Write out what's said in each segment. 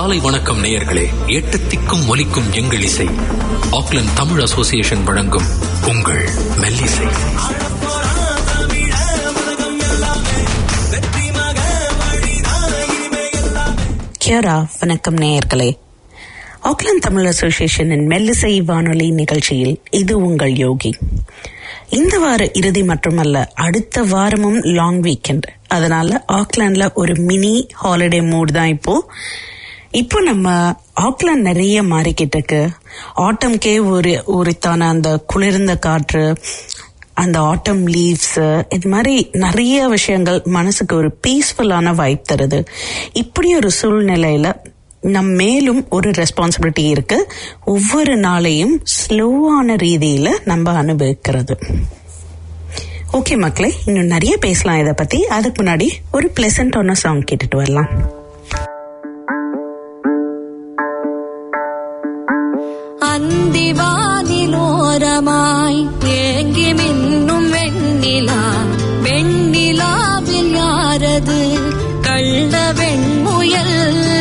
காலை வணக்கம் நேயர்களே. எட்டு திக்கும் ஒலிக்கும் எங்கள் இசை. ஆக்லாந்து தமிழ் அசோசியேஷன் வழங்கும் உங்கள் மெல்லிசை. கியோரா, வணக்கம் நேயர்களே. ஆக்லாந்து தமிழ் அசோசியேஷனின் மெல்லிசை வானொலி நிகழ்ச்சியில் இது உங்கள் யோகி. இந்த வார இறுதி மட்டுமல்ல, அடுத்த வாரமும் லாங் வீக்கெண்ட். அதனால ஆக்லாண்ட்ல ஒரு மினி ஹாலிடே மூட் தான் இப்போ நம்ம ஆக்லாந்து நிறைய மாறிக்கிட்டு இருக்கு. ஆட்டம்கே உரித்தான அந்த குளிர்ந்த காற்று, அந்த ஆட்டம் லீவ்ஸ், இது மாதிரி நிறைய விஷயங்கள் மனசுக்கு ஒரு பீஸ்ஃபுல்லான வைப் தருது. இப்படி ஒரு சூழ்நிலையில நம் மேலும் ஒரு ரெஸ்பான்சிபிலிட்டி இருக்கு. ஒவ்வொரு நாளையும் ஸ்லோவான ரீதியில நம்ம அனுபவிக்கிறது. ஓகே மக்களே, இன்னும் நிறைய பேசலாம் இதை பத்தி. அதுக்கு முன்னாடி ஒரு பிளசன்டான சாங் கேட்டுட்டு வரலாம். அந்திவானிலோரமாய் ஏங்கி மின்னும் வெண்ணிலா, வெண்ணிலாவில் யாரது கள்ள வெண்முயல்?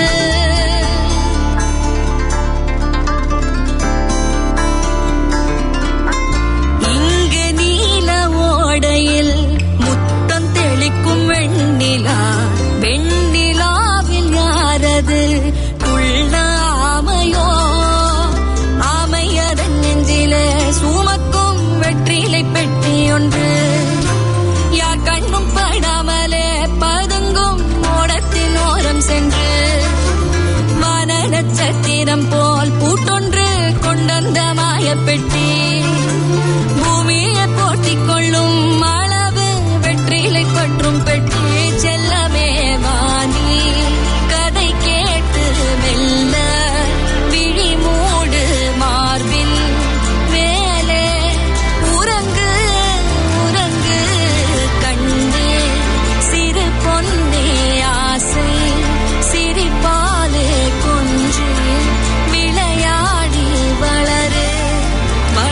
இங்கு நீல ஓடையில் முத்தம் தெளிக்கும் வெண்ணிலா, வெண்ணிலாவில் யாரது குள்ள ஆமையோ? சுமக்கும் வெற்றிலை பெட்டி ஒன்று, யார் கண்ணும் படாமலே பதுங்கும் ஓடத்தின் ஓரம் சென்று, வான நட்சத்திரம் போல் பூட்டொன்று கொண்டந்த மாயப்பெட்டி, பூமியை போட்டிக் கொள்ளும் அளவு வெற்றிலை பற்றும் பெட்டி. செல்லமே வாணி கதை கேட்டு மெல்ல விழி மூடு மார்பின் மேலே, உறங்கு உறங்கு கண்ணே சிறு பொன்னே ஆசை சிரிப்பாலே கொஞ்சி விளையாடி வளரு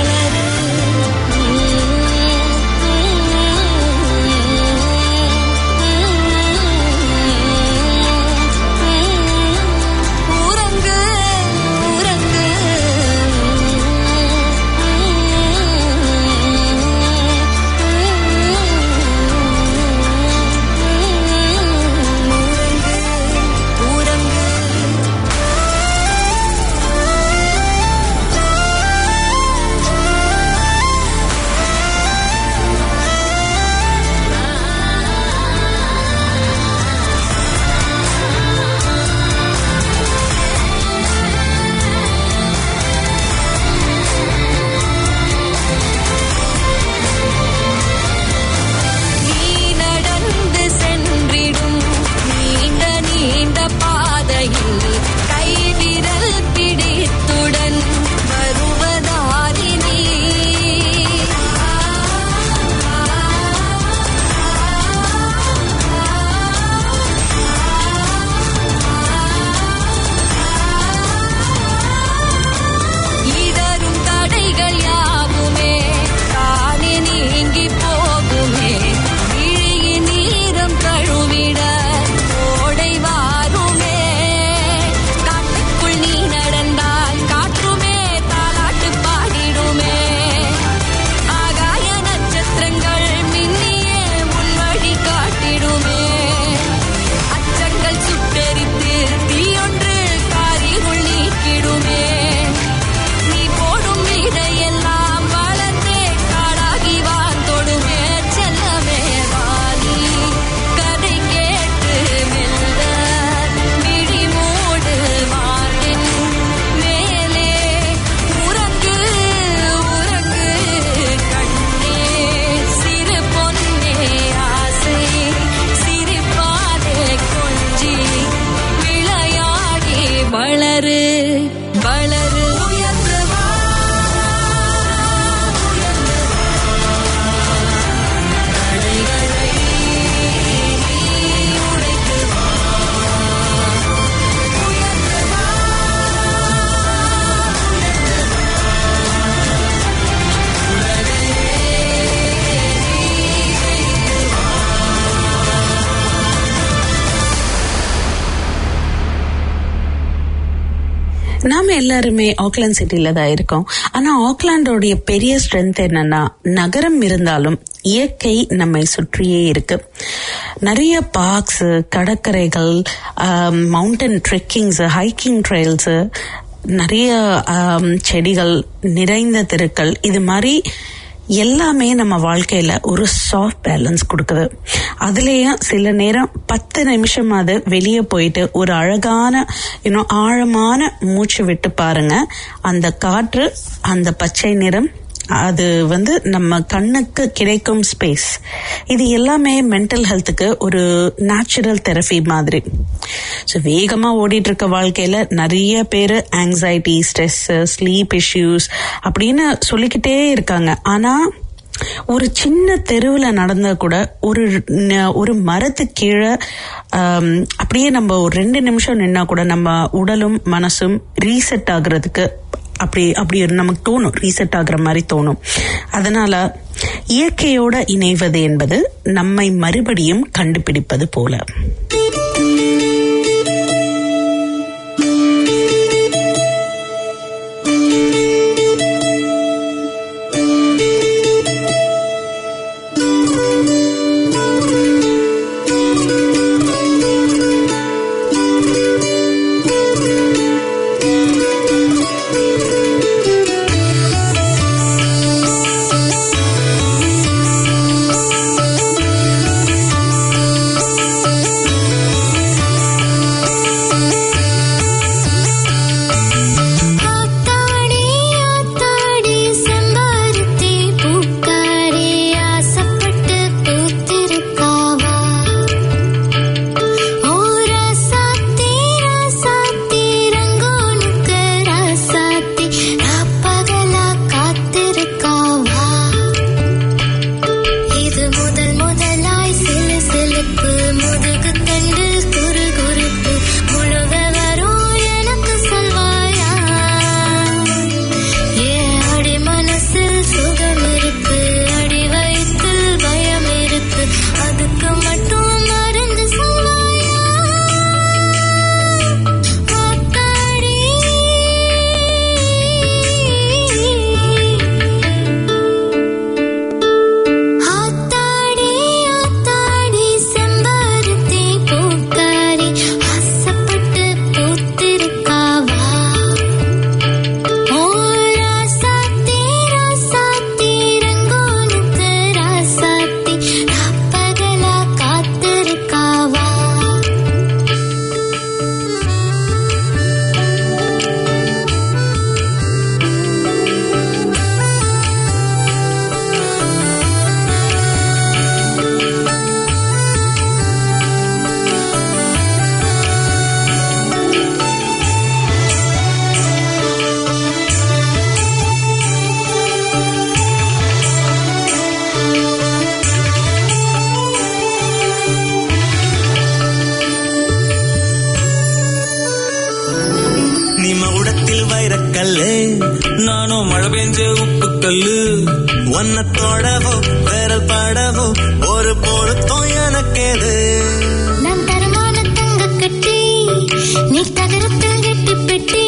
நாம எல்லாருமே ஆக்லாந்து சிட்டில தான் இருக்கோம். ஆனா ஆக்லாண்டோடைய பெரிய ஸ்ட்ரென்த் என்னன்னா, நகரம் இருந்தாலும் இயற்கை நம்மை சுற்றியே இருக்கு. நிறைய பார்க்ஸ், கடற்கரைகள், மவுண்டன் ட்ரெக்கிங்ஸ், ஹைக்கிங் ட்ரெயில்ஸ், நிறைய செடிகள் நிறைந்த தெருக்கள், இது மாதிரி எல்லாமே நம்ம வாழ்க்கையில ஒரு சாஃப்ட் பேலன்ஸ் கொடுக்குது. அதுலயும் சில நேரம் 10 நிமிஷமாவது வெளியே போயிட்டு ஒரு அழகான ஆழமான மூச்சு விட்டு பாருங்க. அந்த காற்று, அந்த பச்சை நிறம், அது நம்ம கண்ணுக்கு கிடைக்கும் ஸ்பேஸ், இது எல்லாமே மென்டல் ஹெல்த்துக்கு ஒரு நேச்சுரல் தெரபி மாதிரி. ஸோ வேகமா ஓடிட்டு இருக்க வாழ்க்கையில நிறைய பேர் ஆங்ஸைட்டி, ஸ்ட்ரெஸ், ஸ்லீப் இஷ்யூஸ் அப்படின்னு சொல்லிக்கிட்டே இருக்காங்க. ஆனா ஒரு சின்ன தெருவில் நடந்தா கூட ஒரு மரத்து கீழே அப்படியே நம்ம ஒரு 2 நிமிஷம் நின்னா கூட நம்ம உடலும் மனசும் ரீசெட் ஆகுறதுக்கு அப்படி நமக்கு தோணும், ரீசெட் ஆகுற மாதிரி தோணும். அதனால இயற்கையோட இணைவது என்பது நம்மை மறுபடியும் கண்டுபிடிப்பது போல. நானும் மழை பெஞ்ச உப்பு கல்லு, ஒன்ன தொடவோ விரல் படவோ ஒரு பொருத்தம் எனக்கேது. நான் தரமான தங்க கட்டி, நீ தகரத்தில் கெட்டி பெட்டி,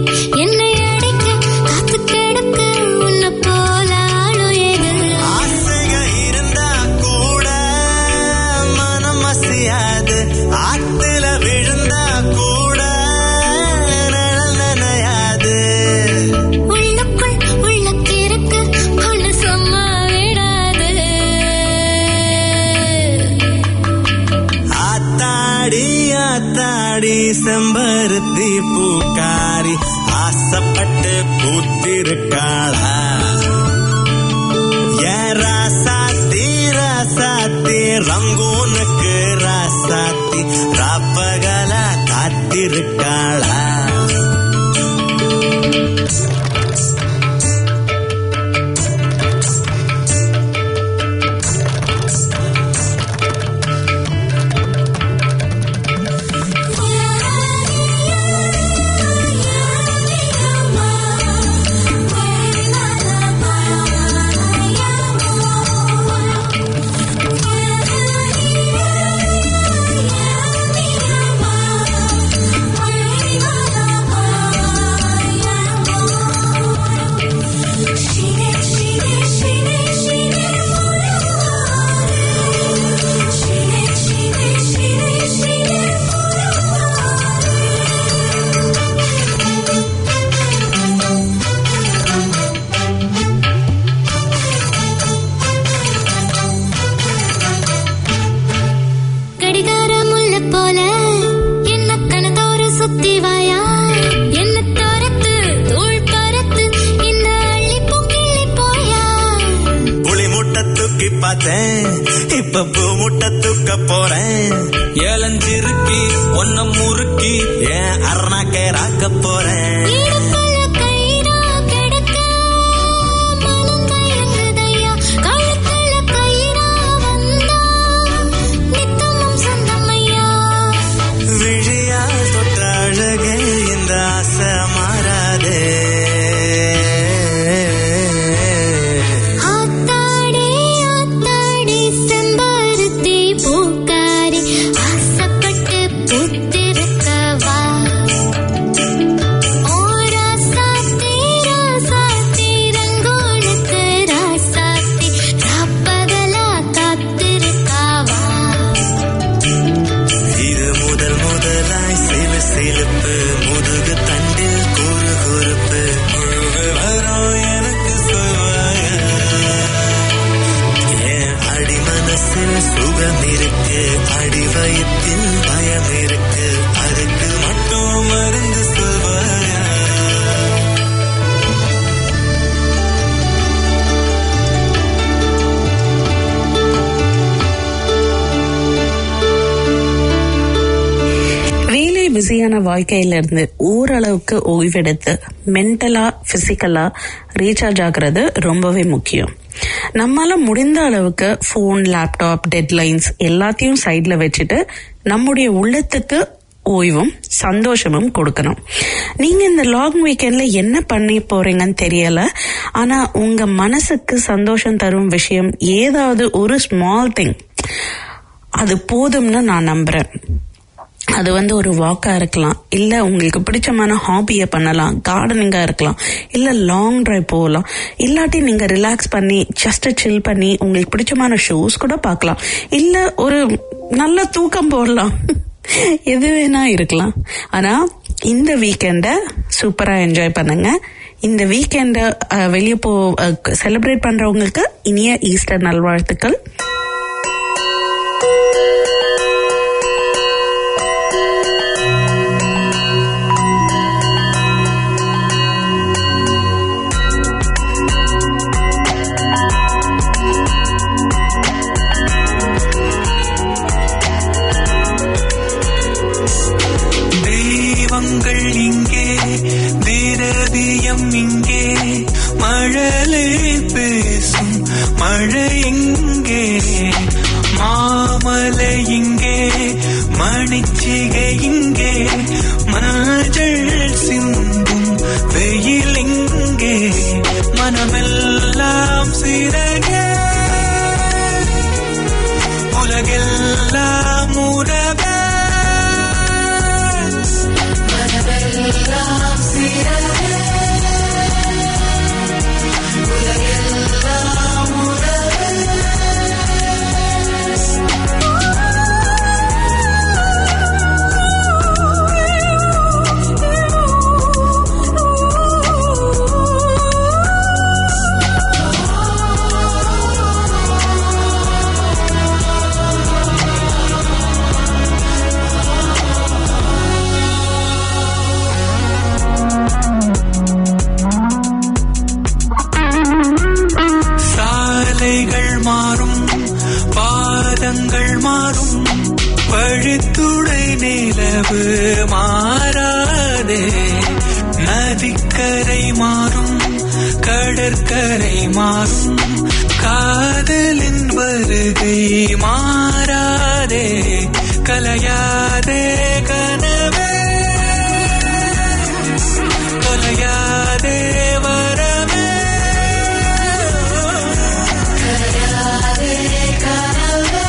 என்னை அடைக்க காத்து கிடக்க உன்னை போல ஆளும் ஏது. ஆசைக இருந்தா கூட மனம் அசையாது, ஆத்துல விழுந்தா கூட நனையாது. உள்ளுக்குள் உள்ள கிறுக்கு ஒண்ணு சும்மா விடாது. ஆத்தாடி ஆத்தாடி செம்பருத்தி பூக்காரி, ஆசைப்பட்டு பூத்திருக்காளா ஏன் ராசாத்தி ராசாத்தி, ரங்கூனுக்கு ராசாத்தி ராப்பகல காத்திருக்காளா. ஏலஞ்சிருக்கி ஒன்ன முறுக்கி ஏன் அரணாக்கே ராக்க போறேன். விழியா தொட்ட அழகே இந்த ஆசை மாறாதே. சிலுப்பு முதுகு தண்டில் கூறு கூறுப்பு முழுவு வரும் எனக்கு சொல்வாய. என் அடி மனசில் சுகம் இருக்கு, அடி வயிற்றில் பயம் இருக்கு, அதுக்கு மட்டும் மருந்து சொல்வாய. பிஸியான வாழ்க்கையில இருந்து ஓரளவுக்கு ஓய்வெடுத்து மென்டலா பிசிக்கலா ரீசார்ஜ் ஆகிறது ரொம்பவே முக்கியம். நம்மால முடிந்த அளவுக்கு போன், லேப்டாப், டெட்லைன்ஸ் எல்லாத்தையும் சைட்ல வச்சுட்டு நம்முடைய உள்ளத்துக்கு ஓய்வும் சந்தோஷமும் கொடுக்கணும். நீங்க இந்த லாங் வீக்கெண்ட்ல என்ன பண்ணி போறீங்கன்னு தெரியல, ஆனா உங்க மனசுக்கு சந்தோஷம் தரும் விஷயம் ஏதாவது ஒரு ஸ்மால் திங் அது போதும்னு நான் நம்புறேன். அது ஒரு வாக்கா இருக்கலாம், இல்ல உங்களுக்கு பிடிச்சமான ஹாபியை பண்ணலாம், கார்டனிங்கா இருக்கலாம், இல்ல லாங் டிரைவ் போகலாம், இல்லாட்டி நீங்க ரிலாக்ஸ் பண்ணி ஜஸ்ட் சில் பண்ணி உங்களுக்கு பிடிச்சமான ஷோஸ் கூட பார்க்கலாம், இல்ல ஒரு நல்ல தூக்கம் போடலாம், எது வேணா இருக்கலாம். ஆனா இந்த வீக்கெண்ட சூப்பரா என்ஜாய் பண்ணுங்க. இந்த வீக்கெண்ட வெளியே செலிப்ரேட் பண்றவங்களுக்கு இனிய ஈஸ்டர் நல்வாழ்த்துக்கள். இங்கே தீரதியம், இங்கே மழலை பேசும் மழை, இங்கே மாமலை, இங்கே மணிச்சிகை, இங்கே மஞ்சள் சிந்தும் வெயில், இங்கே மனமெல்லாம் சிறக உலகெல்லாம் உறவ வழித்துடை நிலவு மாறாதே, நதிக்கரை மாறும் கடற்கரை மாறும், காதலின் வருகை மாறாதே, கலையாதே கனவே கலையாதே வரமே, கலையாதே கனவே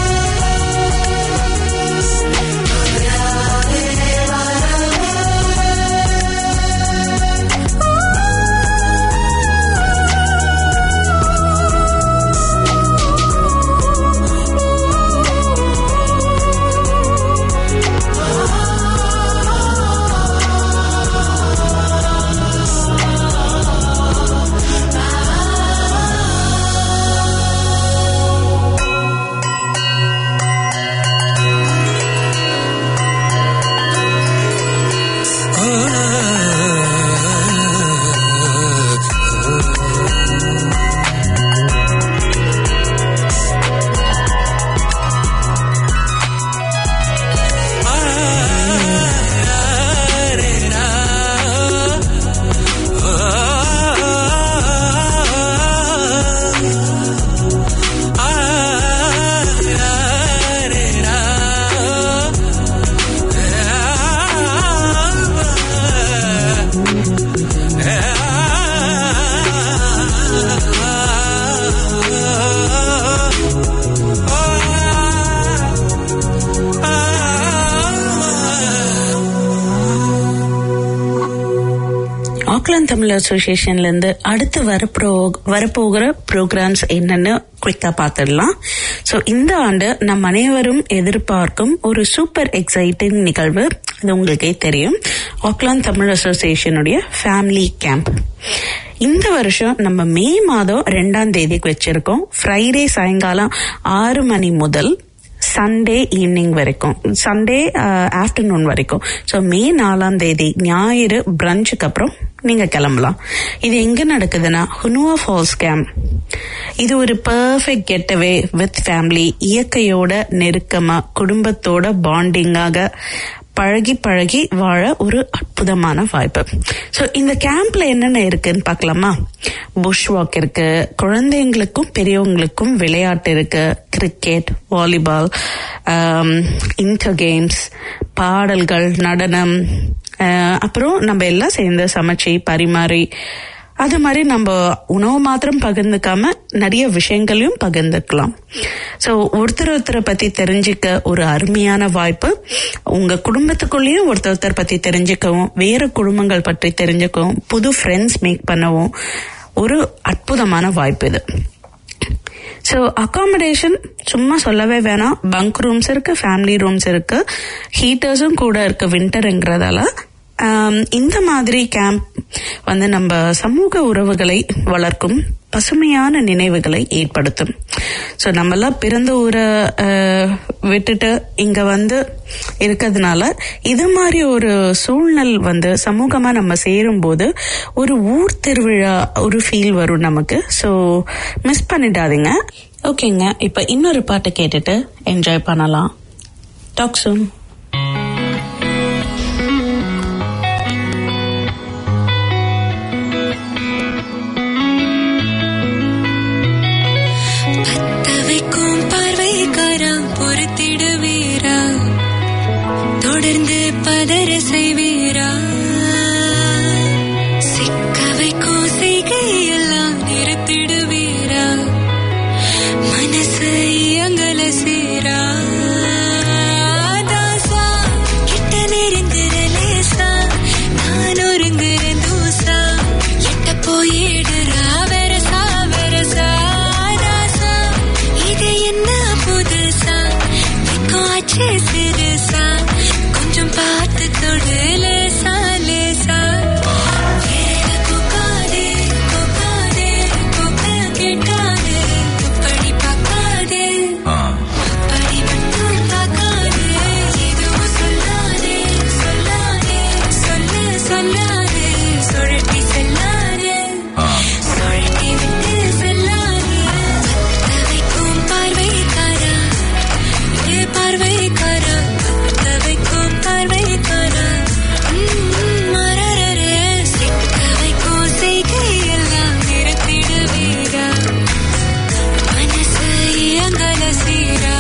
ஆக்லாந்து தமிழ் அசோசியேஷன்ல இருந்து அடுத்து வரப்போகிற ப்ரோக்ராம்ஸ் என்னன்னு குயிக்கா பார்த்துடலாம். ஸோ இந்த ஆண்டு நம் அனைவரும் எதிர்பார்க்கும் ஒரு சூப்பர் எக்ஸைட்டிங் நிகழ்வு, அது உங்களுக்கே தெரியும், ஆக்லாந்து தமிழ் அசோசியேஷனுடைய ஃபேமிலி கேம்ப். இந்த வருஷம் நம்ம மே மாதம் 2ஆம் தேதிக்கு வச்சிருக்கோம். ஃப்ரைடே சாயங்காலம் 6 மணி முதல் சண்டே ஈவினிங் வரைக்கும், சண்டே ஆஃப்டர்நூன் வரைக்கும். ஸோ மே 4ஆம் தேதி ஞாயிறு பிரஞ்சுக்கு அப்புறம் நீங்க கிளம்பலாம். இது எங்க நடக்குதுன்னா ஹுனுவா ஃபால்ஸ் கேம்ப். இது ஒரு பெர்ஃபெக்ட் கெட்டவே வித் ஃபேமிலி, இயற்கையோட நெருக்கமா குடும்பத்தோட பாண்டிங்காக பழகி வாழ ஒரு அற்புதமான வாய்ப்பு. ஸோ இந்த கேம்ப்ல என்னென்ன இருக்குன்னு பார்க்கலாமா? புஷ் வாக் இருக்கு, குழந்தைங்களுக்கும் பெரியவங்களுக்கும் விளையாட்டு இருக்கு, கிரிக்கெட், வாலிபால், இன்டர் கேம்ஸ், பாடல்கள், நடனம், அப்புறம் நம்ம எல்லாம் சேர்ந்து சமைச்சு பரிமாறி, அது மாதிரி நம்ம உணவு மாத்திரம் பகிர்ந்துக்காம நிறைய விஷயங்களையும் பகிர்ந்துக்கலாம். ஸோ ஒருத்தரை பத்தி தெரிஞ்சுக்க ஒரு அருமையான வாய்ப்பு. உங்க குடும்பத்துக்குள்ளேயும் ஒருத்தர் பத்தி தெரிஞ்சுக்கவும், வேற குடும்பங்கள் பற்றி தெரிஞ்சுக்கவும், புது ஃப்ரெண்ட்ஸ் மேக் பண்ணவும் ஒரு அற்புதமான வாய்ப்பு இது. ஸோ அகாமடேஷன் சும்மா சொல்லவே வேணாம். பங்க் ரூம்ஸ் இருக்கு, ஃபேமிலி ரூம்ஸ் இருக்கு, ஹீட்டர்ஸும் கூட இருக்கு வின்டர்ங்கிறதால. இந்த மாதிரி கேம்ப் வந்து நம்ம சமூக உறவுகளை வளர்க்கும், பசுமையான நினைவுகளை ஏற்படுத்தும். ஸோ நம்மெல்லாம் பிறந்த ஊரை விட்டுட்டு இங்க வந்து இருக்கிறதுனால இது மாதிரி ஒரு சூழ்நிலை வந்து சமூகமா நம்ம சேரும் போது ஒரு ஊர் திருவிழா ஒரு ஃபீல் வரும் நமக்கு. ஸோ மிஸ் பண்ணிடாதீங்க. ஓகேங்க, இப்ப இன்னொரு பாட்டு கேட்டுட்டு என்ஜாய் பண்ணலாம். Talk soon. தொடர்ந்து பதற செய்வீரா, சிக்க வைக்கும் செய்கையெல்லாம் நிறுத்திடுவீரா, மனசு இயங்கல சீரா, தாசா கிட்ட நெருங்குற லேசா, நான் ஒருங்குற தூசா, எட்ட போயிடுறா வெரசா வெரசா, தாசா இது என்ன புதுசா, ஆச்சு சிறுசா, கொஞ்சம் பார்த்து தொடு லேசா லேசா, வேற கோக்காதே கோக்காதே கோக்க கேட்காதே, அப்படி பார்க்காதே அப்படி மட்டும் பார்க்காதே, எதுவும் சொல்லாதே சொல்லாதே சொல்ல சொல்லாதே, சுழட்டி செல்லாதே சுழட்டி விட்டு செல்லாதே, பத்த வைக்கும் பார்வைக்காரா, இது பார்வைக்காரா, பத்த வைக்கும் பார்வைக்காரா, மரரரே சிக்க வைக்கும் செய்கையெல்லாம் நிறுத்திடுவீரா, மனசு இயங்கல சீரா.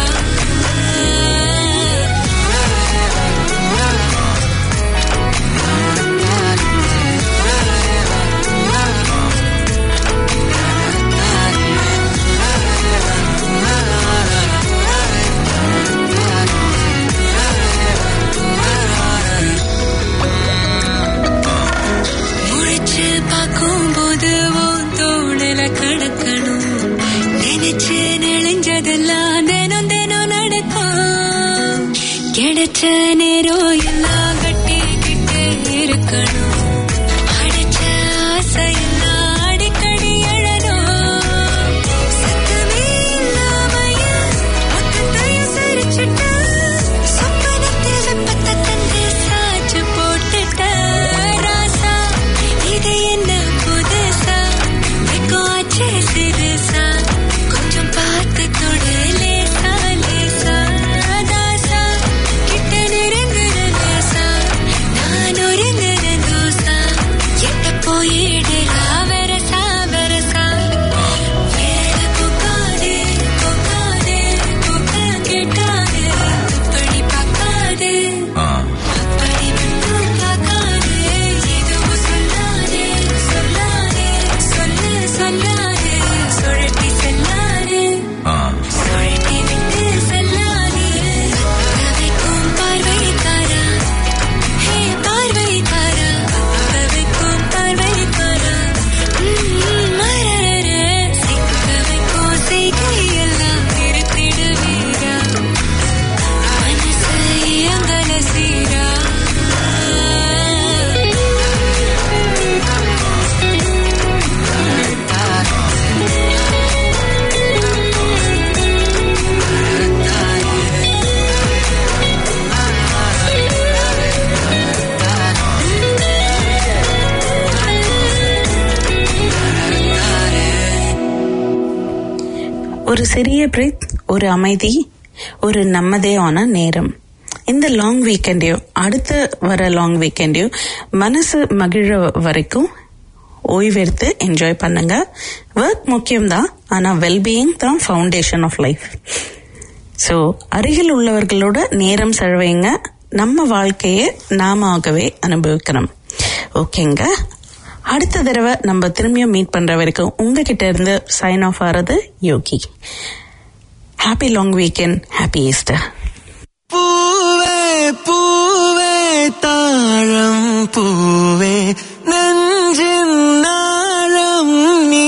முழிச்சு பார்க்கும்போது உன் தோணல கடக்கணும், நினைச்சு நெளிஞ்சதெல்லாம் தினம் தினம் நடக்கும், கிடைச்ச நேரம் எல்லாம் கட்டிக்கிட்டு இருக்கணும், அடிச்ச ஆசையெல்லாம் அடிக்கடி எழணும், சத்தமே இல்லாமைய மொத்தத்தையும் சிரிச்சுட்ட, சொப்பனத்தில் வெப்பத்தை தந்து சாச்சு போட்டுட்ட, ராசா இது என்ன புதுசா, வெக்காச்சு சிறுசா, கொஞ்சம் பார்த்து தொடு லேசா லேசா, தாசா கிட்ட நெருங்குற லேசா, நான் ஒருங்குற சிறிய பிரேக், ஒரு அமைதி, ஒரு நம்மதையான நேரம். இந்த லாங் வீக்கெண்டையும் அடுத்து வர லாங் வீக்கெண்டையும் மனசு மகிழ வரைக்கும் ஓய்வெடுத்து என்ஜாய் பண்ணுங்க. ஒர்க் முக்கியம்தான், ஆனா வெல்பீயிங் தான் ஃபவுண்டேஷன் ஆஃப் லைஃப். ஸோ அருகில் உள்ளவர்களோட நேரம் செலவைங்க. நம்ம வாழ்க்கையை நாமவே அனுபவிக்கணும். ஓகேங்க, அடுத்த தடவை நம்ம திரும்பியும் மீட் பண்ற வரைக்கும் உங்ககிட்ட இருந்து சைன் ஆஃப் ஆறது Yogi. Happy long weekend, happy Easter. பூவே பூவே தாழம் பூவே நெஞ்சின் நாழம் நீ.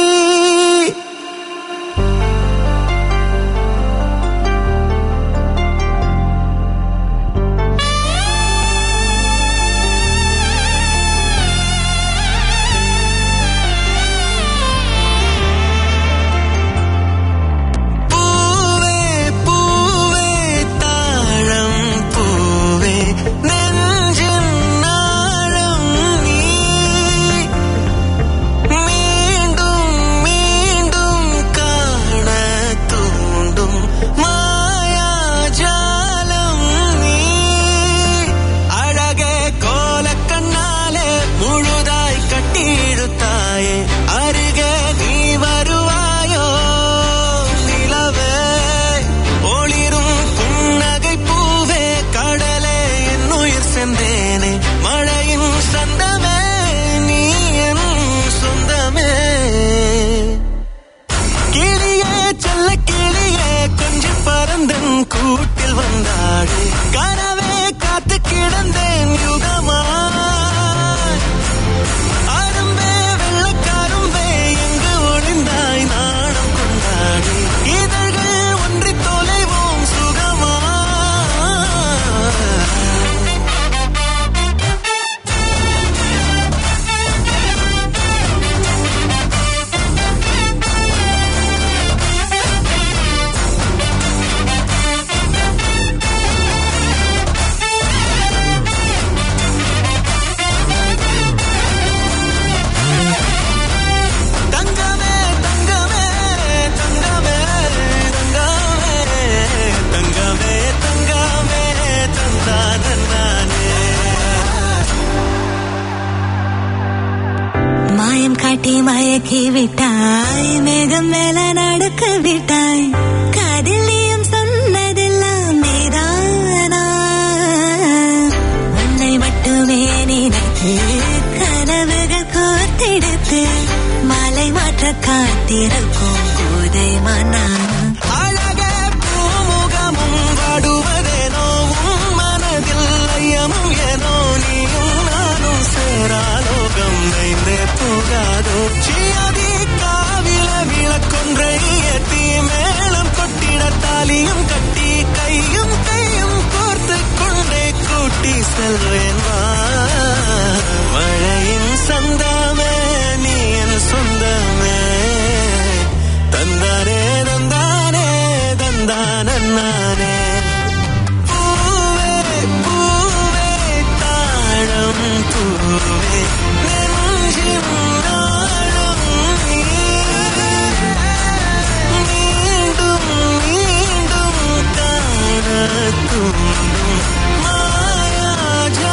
கூட்டில் வந்தாடு கனவே காத்து கிடந்தேன் யுகமா. அரும்பே வெள்ளக்காரும்பே எங்கு ஒளிந்தாய் நாணம் கொண்டாடு. இதழ்கள் ஒன்றி தொலைவோம் சுகமா. காட்டி மயக்கி விட்டாய், மேகம் மேல நடக்க விட்டாய், காதலியும் சொன்னதெல்லாம் நீதானா. உன்னை மட்டுமே நினைத்து கனவுகள் கோர்த்தெடுத்து மாலை மாற்ற காத்திருக்கும் கோதை மன்னா. அழகே பூமுகமும் வாடுவதேனோ உன் மனதில் ஐயமும் ஏனோ. நீயும் நானும் சேராலோகம் நைந்தே போகாதோ. சியாதி காவில விளக்கொன்றை ஏற்றி மேளம் கொட்டிட தாலியும் கட்டி கையும் கையும் கோர்த்து கொண்டே கூட்டி செல்வேன் வா. மழையின் சந்தமே நீ என் சொந்தமே. தந்தானே தந்தானே தந்தானே. பூவே பூவே தாழம் பூவே நெஞ்சின் நாழம் நீ. மீண்டும் மீண்டும் காண தூண்டும் மாயாஜா.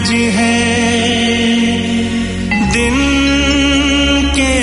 सूरज है दिन के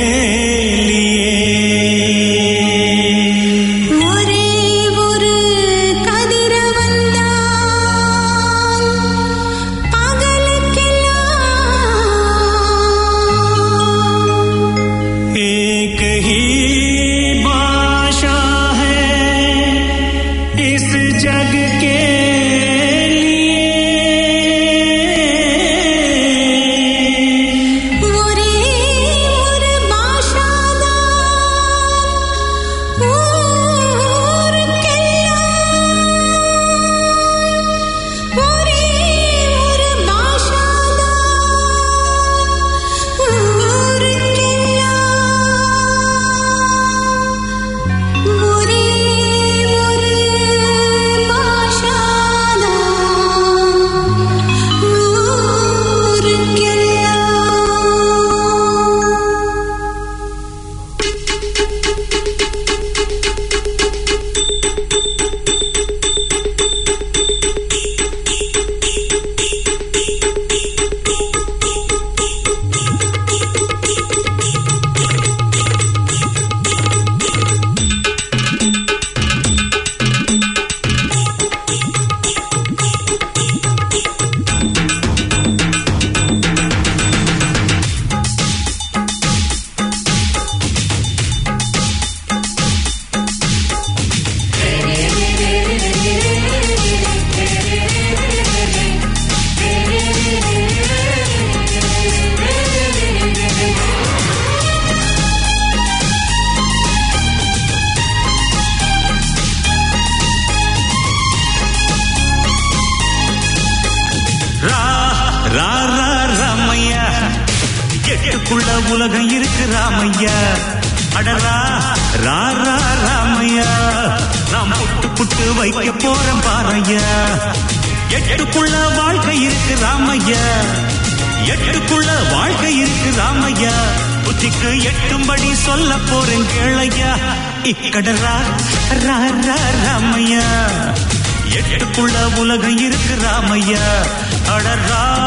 உலகம் இருக்கு ராமையா அடரா ராரா ராமையா நாம் புட்டு புட்டு வைக்க போறோம் பாரையா எட்டுக்குள்ள வாழ்க்கை இருக்கு ராமையா எட்டுக்குள்ள வாழ்க்கை இருக்கு ராமையா புத்திக்கு எட்டும்படி சொல்ல போறேன் கேளையா இக்கடரா ராரா ராமையா எட்டுக்குள்ள உலகம் இருக்கு ராமையா அடரா